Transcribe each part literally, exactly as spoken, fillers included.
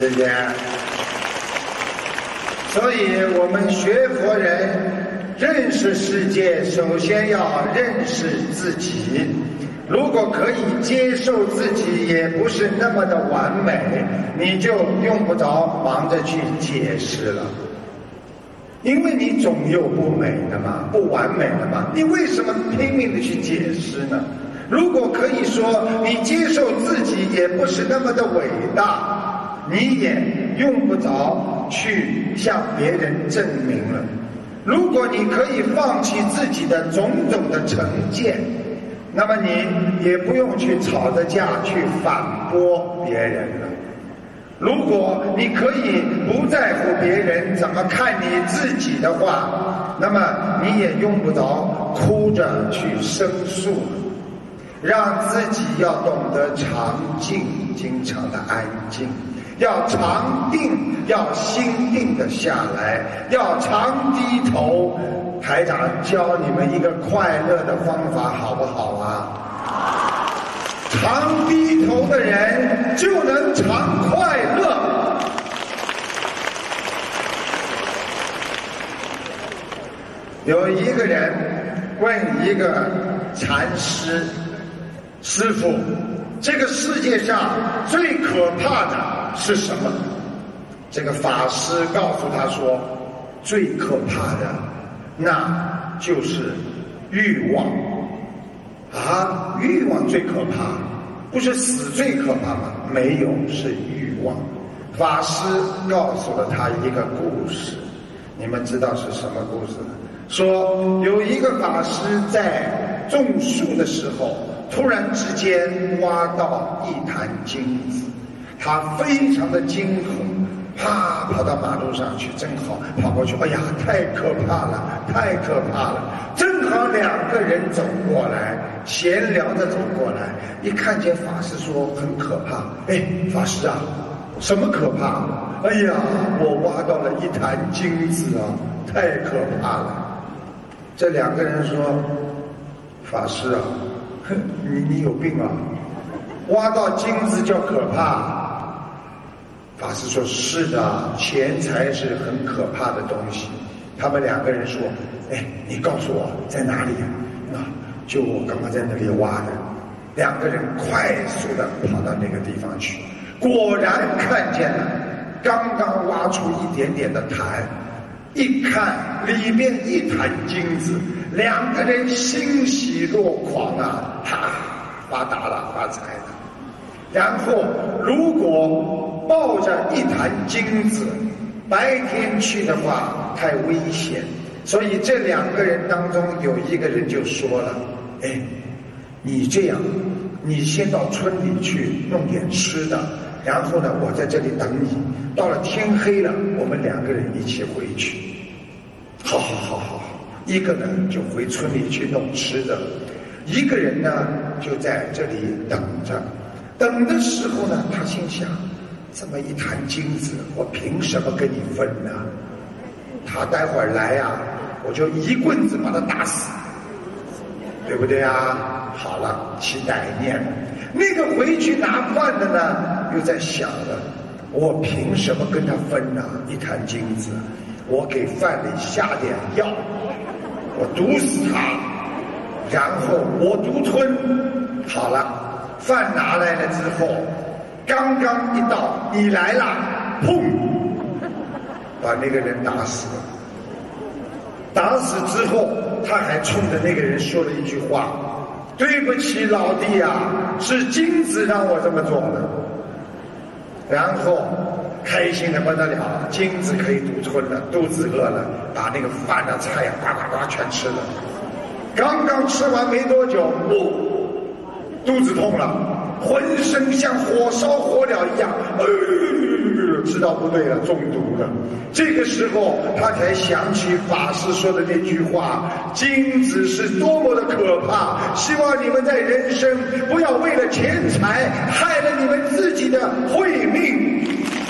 对不对？所以我们学佛人认识世界，首先要认识自己。如果可以接受自己也不是那么的完美，你就用不着忙着去解释了，因为你总有不美的嘛，不完美的嘛，你为什么拼命的去解释呢？如果可以说你接受自己也不是那么的伟大，你也用不着去向别人证明了。如果你可以放弃自己的种种的成见，那么你也不用去吵着架去反驳别人了。如果你可以不在乎别人怎么看你自己的话，那么你也用不着哭着去申诉了。让自己要懂得常静，经常的安静，要常定，要心定的下来，要常低头。台长教你们一个快乐的方法，好不好啊？常低头的人就能常快乐。有一个人问一个禅师，师父，这个世界上最可怕的是什么？这个法师告诉他说，最可怕的那就是欲望啊！欲望最可怕，不是死最可怕吗？没有，是欲望。法师告诉了他一个故事，你们知道是什么故事呢？说有一个法师在种树的时候，突然之间挖到一坛金子，他非常的惊恐，啪跑到马路上去，正好跑过去，哎呀，太可怕了，太可怕了！正好两个人走过来，闲聊着走过来，一看见法师说很可怕，哎，法师啊，什么可怕？哎呀，我挖到了一坛金子啊，太可怕了！这两个人说，法师啊，你你有病啊！挖到金子叫可怕？法师说是的，钱财是很可怕的东西。他们两个人说，哎，你告诉我在哪里啊？啊，就我刚刚在那里挖的。两个人快速的跑到那个地方去，果然看见了刚刚挖出一点点的坛，一看里面一坛金子，两个人欣喜若狂啊，哈，发达了，发财了。然后如果抱着一坛金子白天去的话太危险，所以这两个人当中有一个人就说了，哎，你这样，你先到村里去弄点吃的，然后呢我在这里等你，到了天黑了我们两个人一起回去。好好好好，一个呢就回村里去弄吃的，一个人呢就在这里等着。等的时候呢，他心想，这么一坛金子，我凭什么跟你分呢？他待会儿来啊，我就一棍子把他打死，对不对啊？好了，起歹念。那个回去拿饭的呢，又在想了，我凭什么跟他分呢？一坛金子，我给饭里下点药，我毒死他，然后我独吞。好了。饭拿来了之后，刚刚一到，你来了，砰，把那个人打死了。打死之后，他还冲着那个人说了一句话：“对不起，老弟啊，是金子让我这么做的。”然后开心的不得了，金子可以独吞了，肚子饿了，把那个饭的菜呀，呱呱呱全吃了。刚刚吃完没多久，哦。肚子痛了，浑身像火烧火燎一样，呃，知道不对了，中毒了。这个时候他才想起法师说的那句话，金子是多么的可怕，希望你们在人生不要为了钱财害了你们自己的慧命。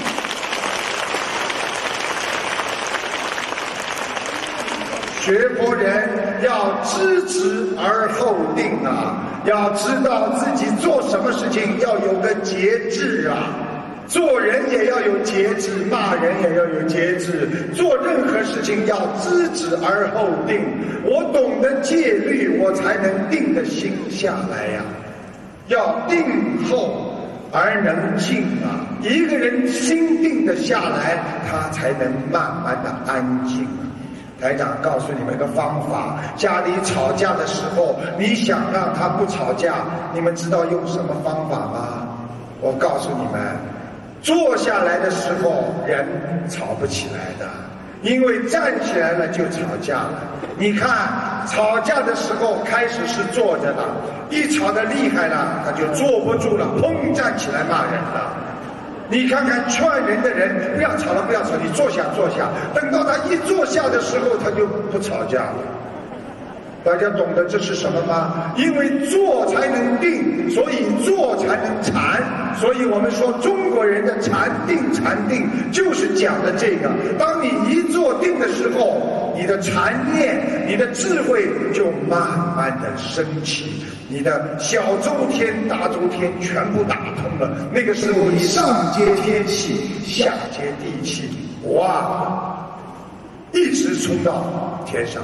学佛人要知止而后定啊，要知道自己做什么事情要有个节制啊。 做人也要有节制，骂人也要有节制，做任何事情要知止而后定。我懂得戒律，我才能定得心下来呀。要定后而能静啊！一个人心定得下来，他才能慢慢的安静啊。台长告诉你们一个方法，家里吵架的时候，你想让他不吵架，你们知道用什么方法吗？我告诉你们，坐下来的时候人吵不起来的，因为站起来了就吵架了。你看吵架的时候开始是坐着的，一吵得厉害了他就坐不住了，砰站起来骂人了。你看看劝人的人，不要吵了不要吵，你坐下坐下，等到他一坐下的时候他就不吵架了。大家懂得这是什么吗？因为坐才能定，所以坐才能禅。所以我们说中国人的禅定禅定就是讲的这个。当你一坐定的时候，你的禅念你的智慧就慢慢的升起，你的小周天大周天全部打通了。那个时候你上接天气下接地气，哇，一直冲到天上。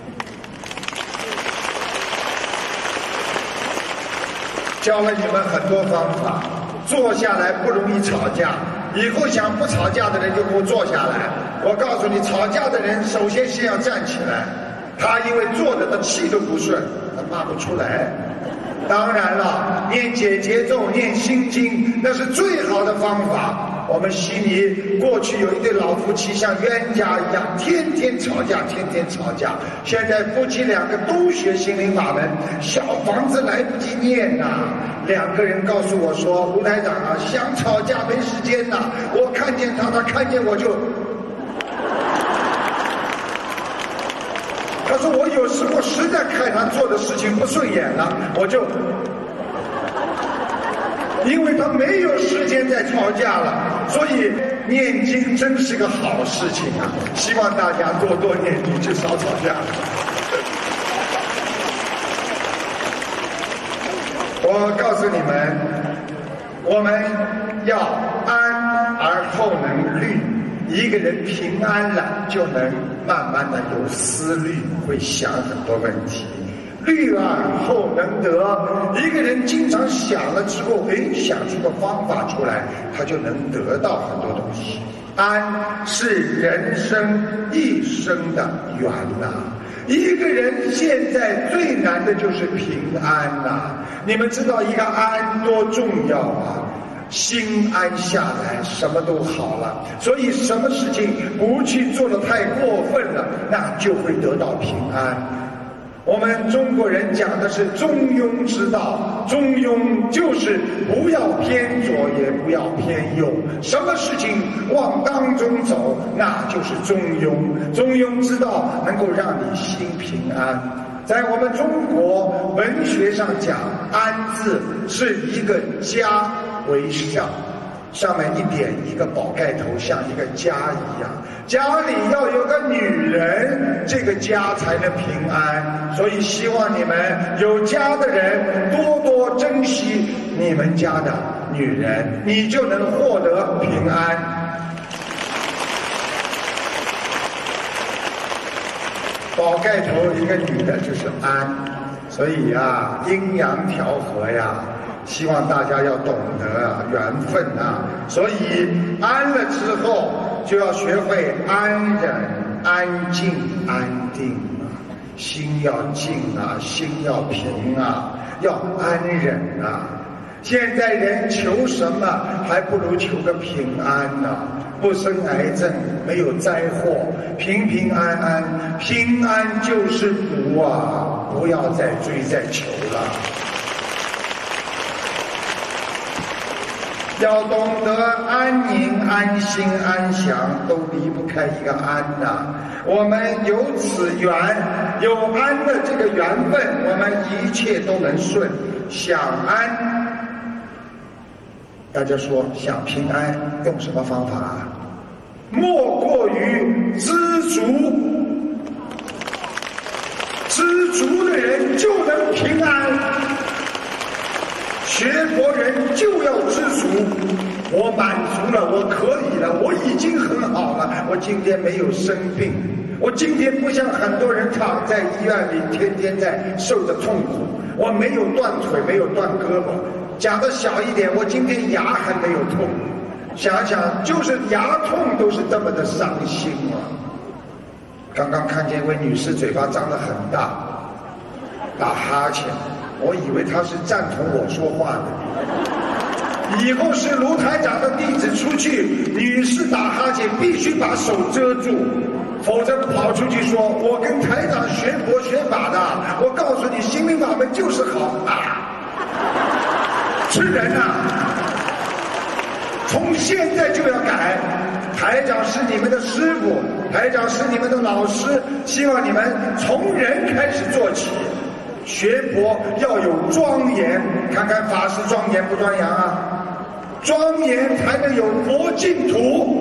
教了你们很多方法，坐下来不容易吵架。以后想不吵架的人就给我坐下来。我告诉你，吵架的人首先先要站起来。他因为坐着的气都不顺，他骂不出来。当然了，念解结咒、念心经，那是最好的方法。我们悉尼过去有一对老夫妻像冤家一样，天天吵架，天天吵架。现在夫妻两个都学心灵法门，小房子来不及念呐、啊。两个人告诉我说：“卢台长啊，想吵架没时间呐、啊，我看见他，他看见我就……他说我有时候实在看他做的事情不顺眼了，我就……因为他没有时间再吵架了，所以念经真是个好事情啊！希望大家多多念经，就少吵架。我告诉你们，我们要安而后能虑。一个人平安了，就能慢慢的有思虑，会想很多问题。虑而后能得，一个人经常想了之后，哎，想出个方法出来，他就能得到很多东西。安是人生一生的缘呐、啊。一个人现在最难的就是平安呐、啊。你们知道一个安多重要啊？心安下来，什么都好了。所以什么事情不去做得太过分了，那就会得到平安。我们中国人讲的是中庸之道，中庸就是不要偏左也不要偏右，什么事情往当中走，那就是中庸。中庸之道能够让你心平安。在我们中国文学上讲，安字是一个家为上，上面一点一个宝盖头，像一个家一样。家里要有个女人，这个家才能平安。所以希望你们有家的人多多珍惜你们家的女人，你就能获得平安。宝盖头一个女的就是安，所以啊，阴阳调和呀。希望大家要懂得啊，缘分啊，所以安了之后就要学会安忍、安静、安定啊，心要静啊，心要平啊，要安忍啊。现在人求什么，还不如求个平安呢、啊？不生癌症，没有灾祸，平平安安，平安就是福啊！不要再追再求了。要懂得安宁、安心、安详，都离不开一个安呐、啊。我们有此缘，有安的这个缘分，我们一切都能顺。想安，大家说想平安，用什么方法啊？莫过于知足，知足的人就能平安。学佛人就要知足， 我满足了，我可以了，我已经很好了，我今天没有生病，我今天不像很多人躺在医院里天天在受着痛苦，我没有断腿，没有断胳膊，讲的小一点，我今天牙还没有痛，想想就是牙痛都是这么的伤心啊。刚刚看见一位女士嘴巴张得很大，打哈欠，我以为她是赞同我说话的。以后是卢台长的弟子出去，女士打哈欠必须把手遮住，否则跑出去说我跟台长学佛学法的，我告诉你心灵法门就是好啊。是人啊，从现在就要改。台长是你们的师父，台长是你们的老师，希望你们从人开始做起。学佛要有庄严，看看法师庄严不庄严啊？庄严才能有佛净土。